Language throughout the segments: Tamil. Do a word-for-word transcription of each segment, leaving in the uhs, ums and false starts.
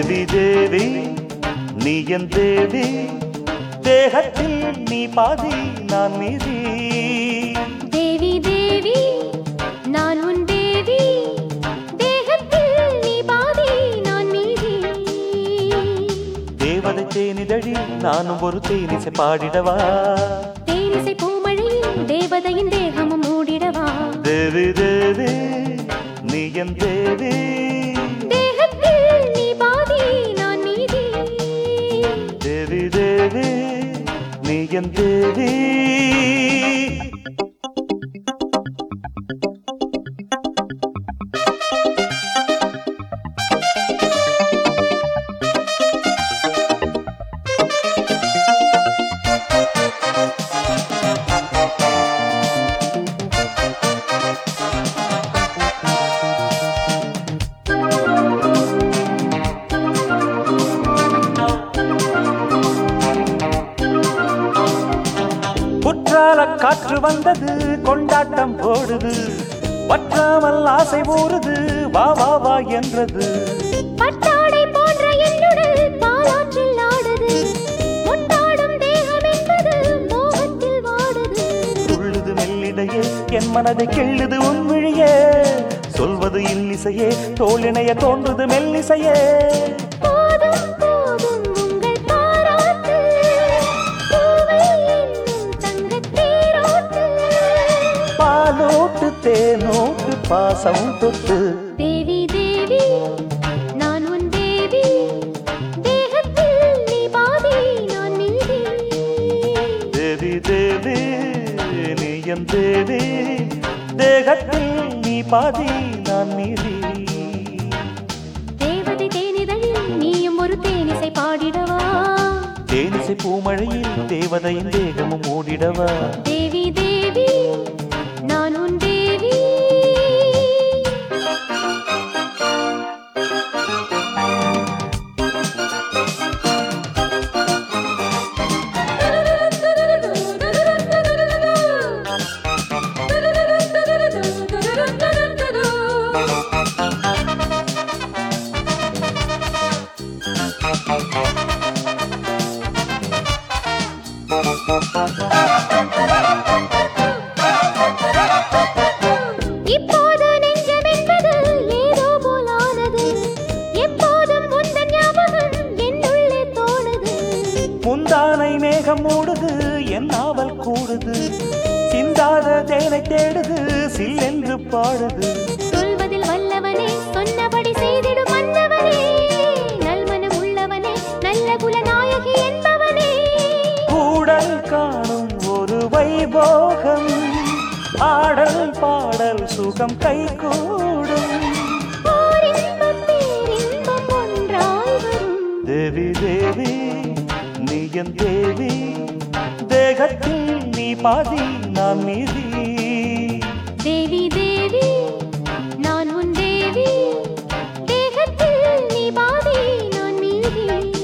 தேவி தேவி நீ என் தேவி, தேகத்தில் நீ பாதி நான் மீதி. தேவி தேவி நான் உன் தேவி, தேகத்தில் நீ பாதி நான் மீதி. தேவதை தேனிதழி நானும் ஒரு தேனிசை பாடிடவா, தேனிசை பூமழையில் தேவதையின் தேகமும் மூடிடவா. தேவி தேவி நீ என் தேவி, தேகத்தில் நீ பாதி நான் மீதி. தேவி தேவி நீ என் தேவி. குற்றால காற்று வந்தது கொண்டாட்டம் போடுது, வற்றாமல் ஆசை ஊறுது வா வா வா என்றது. பட்டாடை போன்ற என்னுடல் பாலாற்றில் ஆடுது, முட்டாடும் தேகம் என்பது மோகத்தில் வாடுது. துள்ளுது மெல்லிடையே என் மனதை கிள்ளுது உன் விழியே, சொல்வது இன்னிசையே தோளிணைய தோன்றுது மெல்லிசையே. போதும் போதும் உங்கள் பாராட்டு, பூவை என்னும் தங்கத் தேரோட்டு. பாலோட்டு தேனோட்டு பாசம் தொட்டு. தேவி தேவி நான் உன் தேவி, தேகத்தில் நீ பாதி நான் மீதி. தேவி தேவி நீ என் தேவி, தேகத்தில் நீ பாதி நான் மீதி. தேவதை தேனிதழில் நீயும் ஒரு தேனிசை பாடிடவா, தேனிசை பூமழையில் தேவதையின் தேகமும் மூடிடவா. தேவி தேவி நான் உன் தேவி. இப்போது நெஞ்சம் என்பது ஏதோ போலானது, எப்போதும் உந்தன் ஞாபகம் என்னுள்ளே தோணுது. முந்தானை மேகம் மூடுது என் நாவல் கூடுது, சிந்தாத தேனை தேடுது சில்லென்று பாடுது. சொல்வதில் வல்லவனே சொன்னபடி செய்திடும் மன்னவனே, நல்மனம் உள்ளவனே நல்ல குலநாயகி என்பவனே. கூடல் காணும் ஒரு வைபோகம், ஆடல் பாடல் சுகம் கை கூடும். ஓர் இன்பம் பேரின்பம் ஒன்றாய் வரும். தேவி தேவி நீ என் தேவி, தேகத்தில் நீ பாதி நான் மீதி. தேவி தேவி நான் உன் தேவி, தேகத்தில் நீ பாதி நான் மீதி.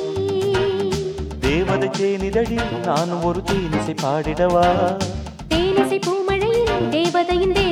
தேவதை தேனிதழி நானும் ஒரு தேனிசை பாடிடவா, தேனிசை பூமழையில் தேவதையின்